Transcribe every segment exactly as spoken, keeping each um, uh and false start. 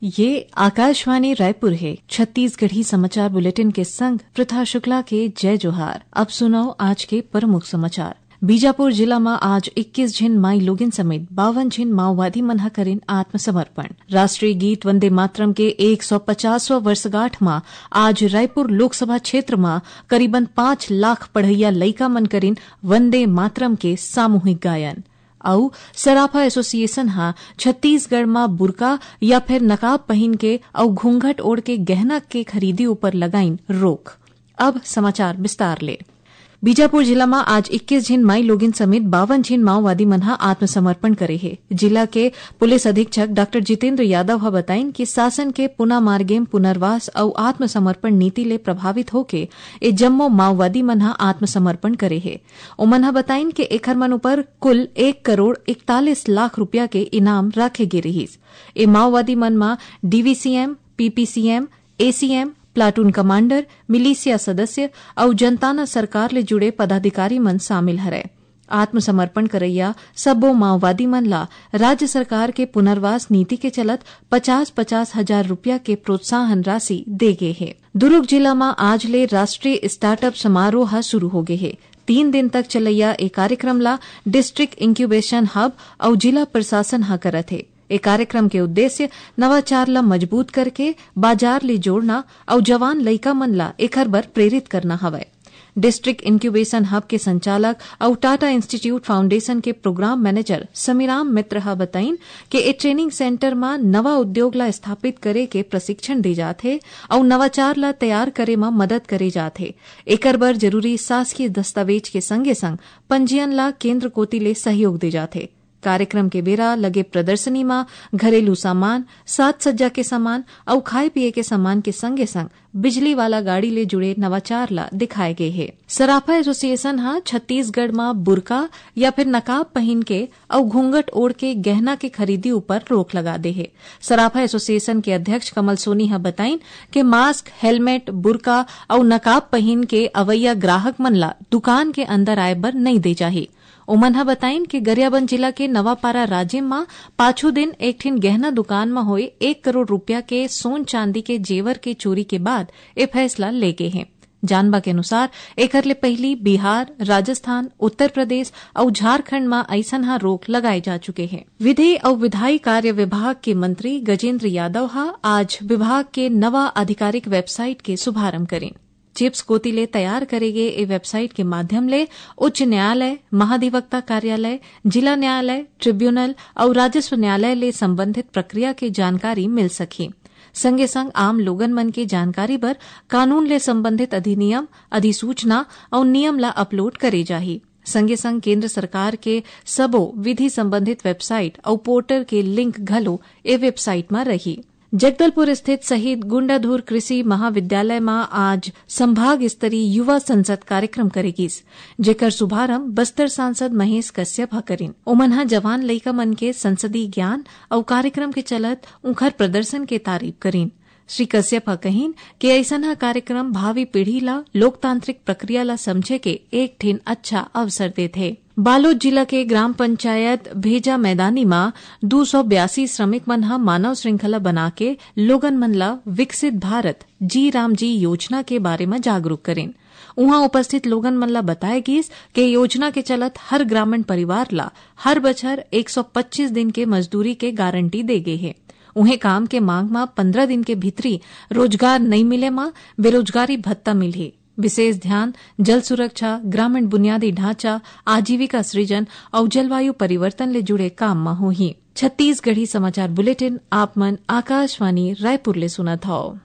ये आकाशवाणी रायपुर है। छत्तीसगढ़ी समाचार बुलेटिन के संग प्रथा शुक्ला के जय जोहार। अब सुनाओ आज के प्रमुख समाचार। बीजापुर जिला में आज इक्कीस झिन माई लोगिन समेत बावन झिन माओवादी मनहा करीन आत्मसमर्पण। राष्ट्रीय गीत वंदे मातरम के एक सौ पचासवां वर्षगांठ में आज रायपुर लोकसभा क्षेत्र में करीबन पांच लाख पढ़ैया लइका मन करीन वंदे मातरम के सामूहिक गायन। और सराफा एसोसिएशन हा छत्तीसगढ़ में बुरका या फिर नकाब पहन के और घूंघट ओढ़ के गहना के खरीदी ऊपर लगाइन रोक। अब समाचार विस्तार ले। बीजापुर जिला में आज इक्कीस झिन माई लोगिन समेत बावन झिन माओवादी मनहा आत्मसमर्पण करे है। जिला के पुलिस अधीक्षक डॉक्टर जितेंद्र यादव हा बताइन कि शासन के पुना मार्गेम पुनर्वास और आत्मसमर्पण नीति ले प्रभावित होके ए जम्मो माओवादी मनहा आत्मसमर्पण करे है। उमनहा बताइन कि एखर मन ऊपर कुल एक करोड़ इकतालीस लाख रुपया के इनाम राखे गे रहीस। ए माओवादी मन में DVCM, PPCM, ACM, platoon commander, militia सदस्य और जनताना सरकार ले जुड़े पदाधिकारी मन शामिल हरे। आत्मसमर्पण करैया सबो माओवादी मन ला राज्य सरकार के पुनर्वास नीति के चलत पचास पचास हजार रुपया के प्रोत्साहन राशि दे गे है। दुर्ग जिला में आज ले राष्ट्रीय स्टार्टअप समारोह शुरू हो गए है। तीन दिन तक चलैया ए कार्यक्रम ला डिस्ट्रिक्ट इंक्यूबेशन हब और जिला प्रशासन हा करत है। ए कार्यक्रम के उद्देश्य नवाचार ला मजबूत करके बाजार ले जोड़ना और जवान लइका मन ला एखर बर प्रेरित करना हवय। डिस्ट्रिक्ट इंक्यूबेशन हब के संचालक और टाटा इंस्टीट्यूट फाउंडेशन के प्रोग्राम मैनेजर समीराम मित्र हा बताइन कि ए ट्रेनिंग सेंटर में नवा उद्योग ला स्थापित करे के प्रशिक्षण दे जाथे और नवाचार ला तैयार करे में मदद करे जाथे। एकर बर जरूरी शासकीय दस्तावेज के संगे संग पंजीयन ला केंद्र कोती ले सहयोग दे जाथे। कार्यक्रम के बेरा लगे प्रदर्शनी में घरेलू सामान, साज सज्जा के सामान और खाए पिए के सामान के संगे संग बिजली वाला गाड़ी ले जुड़े नवाचार ला दिखाए गए है। सराफा एसोसिएशन हा छत्तीसगढ़ में बुरका या फिर नकाब पहन के और घूंघट ओढ़ के गहना के खरीदी ऊपर रोक लगा दे है। सराफा एसोसिएशन के अध्यक्ष कमल सोनी हा बताइन कि मास्क, हेलमेट, बुरका और नकाब पहन के अवैया ग्राहक मन ला दुकान के अंदर आए बर नहीं दे जाही। उमनहा बताइन कि गरियाबंद जिला के नवापारा राज्य में पाछू दिन एक ठिन गहना दुकान में हुए एक करोड़ रुपया के सोन चांदी के जेवर के चोरी के बाद ए फैसला ले गए हैं। जानबा के अनुसार एकर ले पहली बिहार, राजस्थान, उत्तर प्रदेश और झारखंड में ऐसन हा रोक लगाए जा चुके हैं। विधि और विधायी कार्य विभाग के मंत्री गजेंद्र यादव हा आज विभाग के नवा आधिकारिक वेबसाइट के शुभारंभ करें। चिप्स कोती ले तैयार करे गए ए वेबसाइट के माध्यम ले उच्च न्यायालय, महाधिवक्ता कार्यालय, जिला न्यायालय, ट्रिब्यूनल और राजस्व न्यायालय ले संबंधित प्रक्रिया के जानकारी मिल सकी। संगे संग आम लोगन मन के जानकारी बर कानून ले संबंधित अधिनियम, अधिसूचना और नियम ला अपलोड करे जाही। संगे संग केंद्र सरकार के सबो विधि संबंधित वेबसाइट और पोर्टल के लिंक घलो ए वेबसाइट में रही। जगदलपुर स्थित शहीद गुंडाधुर कृषि महाविद्यालय में आज संभाग स्तरीय युवा संसद कार्यक्रम करेगीस, जेकर शुभारंभ बस्तर सांसद महेश कश्यप हा करीन। उमनहा जवान लइका मन के संसदीय ज्ञान और कार्यक्रम के चलत उखर प्रदर्शन के तारीफ करीन। श्री कश्यप हा कहीन कि ऐसन हा कार्यक्रम भावी पीढ़ी ला लोकतांत्रिक प्रक्रिया ला समझे के एक ठिन अच्छा अवसर देथे। बालोद जिला के ग्राम पंचायत भेजा मैदानी में दो सौ बयासी श्रमिक मन हा मानव श्रृंखला बना के लोगन मन ला विकसित भारत जी राम जी योजना के बारे में जागरूक करें। उहाँ उपस्थित लोगन मन ला बताए गिस कि योजना के चलत हर ग्रामीण परिवार ला हर बछर एक सौ पच्चीस दिन के मजदूरी के गारंटी दे गए है। उन्हें काम के मांग में पंद्रह दिन के भीतरी रोजगार नहीं मिले में बेरोजगारी भत्ता मिले। विशेष ध्यान जल सुरक्षा, ग्रामीण बुनियादी ढांचा, आजीविका सृजन और जलवायु परिवर्तन ले जुड़े काम में होही। छत्तीसगढ़ी समाचार बुलेटिन आप मन आकाशवाणी रायपुर ले सुनत हौ।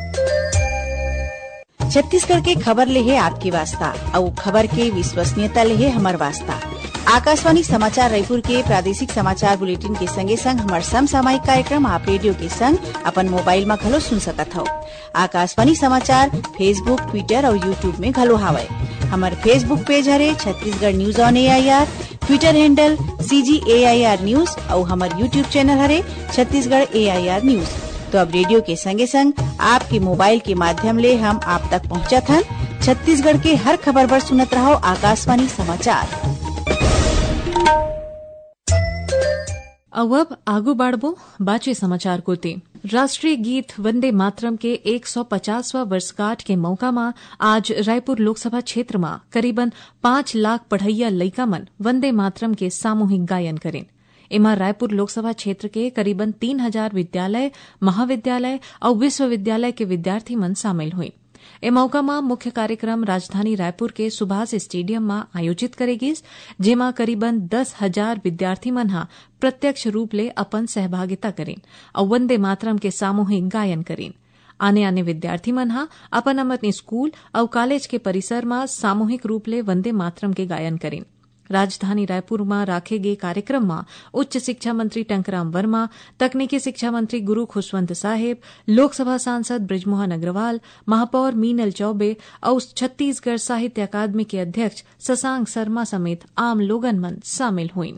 छत्तीसगढ़ के खबर ले है आपकी वास्ता और खबर के विश्वसनीयता ले है हमार वास्ता। आकाशवाणी समाचार रायपुर के प्रादेशिक समाचार बुलेटिन के संगे संग हमार समसामयिक कार्यक्रम आप रेडियो के संग अपन मोबाइल में घलो सुन सकत हो। आकाशवाणी समाचार फेसबुक, ट्विटर और यूट्यूब में घलो हावय। हमार फेसबुक पेज हरे Chhattisgarh news on A I R, Twitter handle C G A I R news और हमार यूट्यूब चैनल हरे छत्तीसगढ़ ए आई आर न्यूज। तो अब रेडियो के संगे संग आपके मोबाइल के माध्यम ले हम आप तक पहुँचत हन। छत्तीसगढ़ के हर खबर पर सुनत रहो आकाशवाणी समाचार। अब अब आगू बढ़बो बाचे समाचार को ते राष्ट्रीय गीत वंदे मातरम के एक सौ पचासवां वर्षगांठ के मौका में आज रायपुर लोकसभा क्षेत्र में करीबन पांच लाख पढ़ैया लइका मन वंदे मातरम के सामूहिक गायन करें। इमा रायपुर लोकसभा क्षेत्र के करीबन तीन हजार विद्यालय, महाविद्यालय और विश्वविद्यालय के विद्यार्थी मन शामिल हुए। ए मौका में मुख्य कार्यक्रम राजधानी रायपुर के सुभाष स्टेडियम में आयोजित करेगी, जेमा करीबन दस हजार विद्यार्थी मन हा प्रत्यक्ष रूप ले अपन सहभागिता करें और वंदे मातरम के सामूहिक गायन करें। आने आने विद्यार्थी मन हा अपन अपन स्कूल और कॉलेज के परिसर में सामूहिक रूप ले वंदे मातरम के गायन करें। राजधानी रायपुर में राखे गए कार्यक्रम में उच्च शिक्षा मंत्री टंकराम वर्मा, तकनीकी शिक्षा मंत्री गुरु खुशवंत साहेब, लोकसभा सांसद बृजमोहन अग्रवाल, महापौर मीनल चौबे और छत्तीसगढ़ साहित्य अकादमी के अध्यक्ष शशांक शर्मा समेत आम लोगन मन शामिल हुए।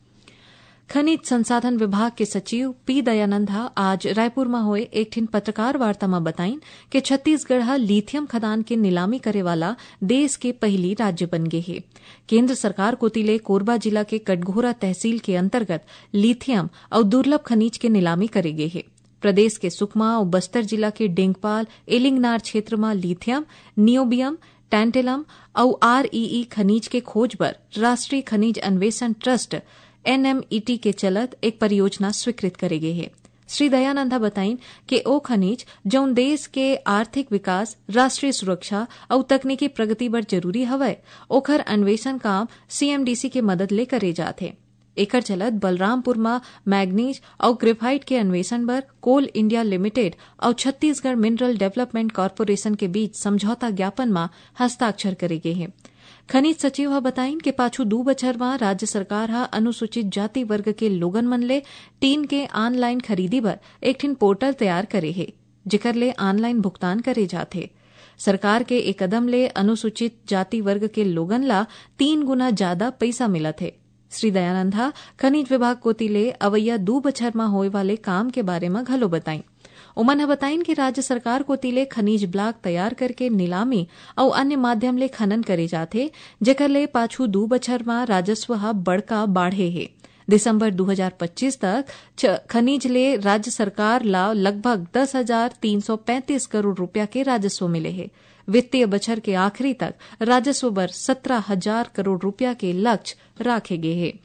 खनिज संसाधन विभाग के सचिव पी दयानंदा आज रायपुर में हुए एक ठिन पत्रकार वार्ता में बताइन कि छत्तीसगढ़ लिथियम खदान के नीलामी करे वाला देश के पहली राज्य बन गए है। केंद्र सरकार कोतिले कोरबा जिला के कटघोरा तहसील के अंतर्गत लिथियम और दुर्लभ खनिज के नीलामी करे गए है। प्रदेश के सुकमा और बस्तर जिला के डेंगपाल एलिंगनार क्षेत्र में लिथियम, नियोबियम, टैंटेलम और आरईई खनिज के खोज पर राष्ट्रीय खनिज अन्वेषण ट्रस्ट एनएमईटी के चलत एक परियोजना स्वीकृत करे गए है। श्री दयानंदा बताइन कि ओ खनिज जौन देश के आर्थिक विकास, राष्ट्रीय सुरक्षा और तकनीकी प्रगति बर जरूरी हवय, ओखर अन्वेषण काम सीएमडीसी के मदद ले करे जाथे। एकर चलत बलरामपुर में मैग्नीज और ग्रेफाइट के अन्वेषण बर कोल इंडिया लिमिटेड और छत्तीसगढ़ मिनरल डेवलपमेंट कॉर्पोरेशन के बीच समझौता ज्ञापन में हस्ताक्षर करे गए हैं। खनिज सचिव हा बताइन कि पाछू दू बछर में राज्य सरकार हा अनुसूचित जाति वर्ग के लोगन मन ले टीन के ऑनलाइन खरीदी बर एक ठिन पोर्टल तैयार करे है, जेकर ले ऑनलाइन भुगतान करे जाथे। सरकार के एक कदम ले अनुसूचित जाति वर्ग के लोगन ला तीन गुना ज्यादा पैसा मिलत है। श्री दयानंदा खनिज विभाग कोती ले अवैया दू बछर में होए वाले काम के बारे में घलो बताइन। उमन ह बताइन कि राज्य सरकार को तिले खनिज ब्लॉक तैयार करके नीलामी और अन्य माध्यम ले खनन करे जाथे, जेकर ले पाछू दू बछर में राजस्व ह बड़का बाढ़े है। दिसंबर दो हज़ार पच्चीस तक खनिज ले राज्य सरकार ला लगभग दस हजार तीन सौ पैंतीस करोड़ रुपया के राजस्व मिले है। वित्तीय बछर के आखिरी तक राजस्व बर सत्रह हजार करोड़ रुपया के लक्ष्य राखे गए है।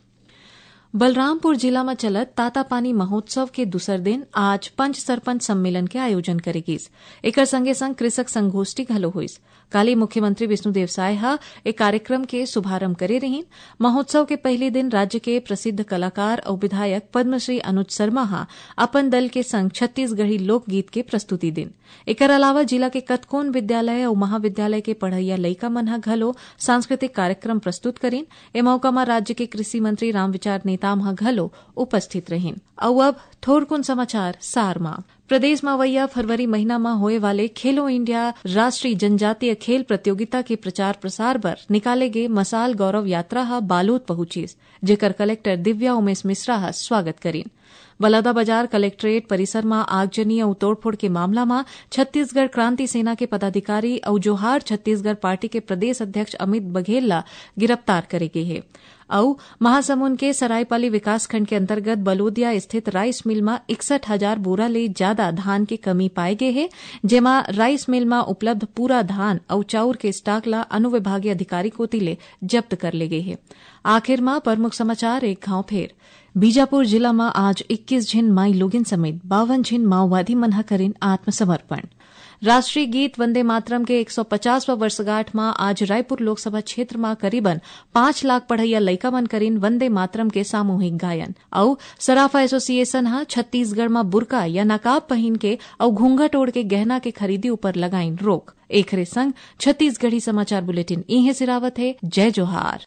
बलरामपुर जिला में चलत तातापानी महोत्सव के दूसर दिन आज पंच सरपंच सम्मेलन के आयोजन करेगीस। एकर संगे संग कृषक संगोष्ठी घलो होइस। काली मुख्यमंत्री विष्णुदेव साय हा एक कार्यक्रम के शुभारंभ करे रहीन। महोत्सव के पहले दिन राज्य के प्रसिद्ध कलाकार और विधायक पद्मश्री अनुज शर्मा हा अपन दल के संग छत्तीसगढ़ी लोकगीत के प्रस्तुति दिन। एकर अलावा जिला के कतकोन विद्यालय और महाविद्यालय के पढ़ैया लइका मन हा घलो सांस्कृतिक कार्यक्रम प्रस्तुत करीन। ए मौका में राज्य के कृषि मंत्री रामविचार नेताम हा घलो उपस्थित रहीन। और अब थोरकुन समाचार सार मा प्रदेश में अवैया फरवरी महीना में होए वाले खेलो इंडिया राष्ट्रीय जनजातीय खेल प्रतियोगिता के प्रचार प्रसार पर निकाले गए मसाल गौरव यात्रा हा बालोद पहुंचीस, जेकर कलेक्टर दिव्या उमेश मिश्रा हा स्वागत करीन। बलौदाबाजार कलेक्ट्रेट परिसर में आगजनी और तोड़फोड़ के मामला में छत्तीसगढ़ क्रांति सेना के पदाधिकारी और जोहार छत्तीसगढ़ पार्टी के प्रदेश अध्यक्ष अमित बघेल ला गिरफ्तार करे गए है। और महासमुंद के सरायपाली विकासखंड के अंतर्गत बलोदिया स्थित राइस मिल में इकसठ हजार बोरा ले ज्यादा धान की कमी पाए गए है, जेमा राइस मिल में उपलब्ध पूरा धान और चाउर के स्टॉक ला अनुविभागीय अधिकारी को तिले जब्त कर ले गए है। आखिर में प्रमुख समाचार एक घाव फेर बीजापुर जिला में आज इक्कीस झिन माई लोगिन समेत बावन झिन माओवादी मन करीन आत्मसमर्पण। राष्ट्रीय गीत वंदे मातरम के एक सौ पचासवां वर्षगांठ में आज रायपुर लोकसभा क्षेत्र में करीबन पांच लाख पढ़ैया लइका मन करीन वंदे मातरम के सामूहिक गायन। और सराफा एसोसिएशन हा छत्तीसगढ़ में बुरका या नकाब पहन के और घूंघट ओढ़ के गहना के खरीदी ऊपर लगाइन रोक। एकरे संग छत्तीसगढ़ी समाचार बुलेटिन इहे सिरावत है। जय जोहार।